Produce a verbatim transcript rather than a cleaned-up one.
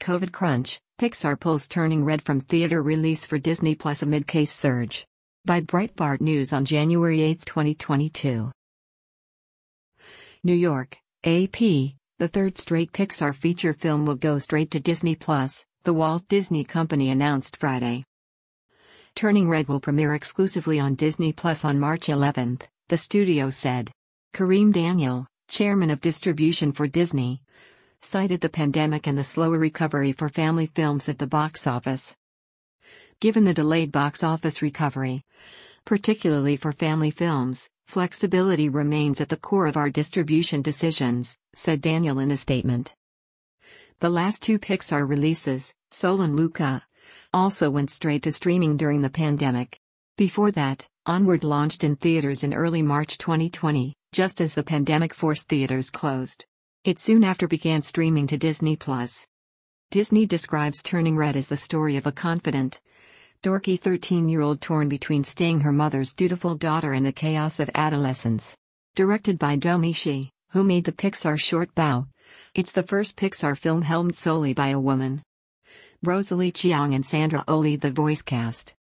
COVID crunch, Pixar pulls Turning Red from theater release for Disney Plus amid case surge. By Breitbart News on January eighth, twenty twenty-two. New York, A P, the third straight Pixar feature film will go straight to Disney Plus, the Walt Disney Company announced Friday. Turning Red will premiere exclusively on Disney Plus on March eleventh, the studio said. Kareem Daniel, chairman of distribution for Disney, cited the pandemic and the slower recovery for family films at the box office. Given the delayed box office recovery, particularly for family films, flexibility remains at the core of our distribution decisions, said Daniel in a statement. The last two Pixar releases, Soul and Luca, also went straight to streaming during the pandemic. Before that, Onward launched in theaters in early March twenty twenty, just as the pandemic forced theaters closed. It soon after began streaming to Disney Plus. Disney describes Turning Red as the story of a confident, dorky thirteen-year-old torn between staying her mother's dutiful daughter and the chaos of adolescence. Directed by Domee Shi, who made the Pixar short Bao, it's the first Pixar film helmed solely by a woman. Rosalie Chiang and Sandra Oh lead the voice cast.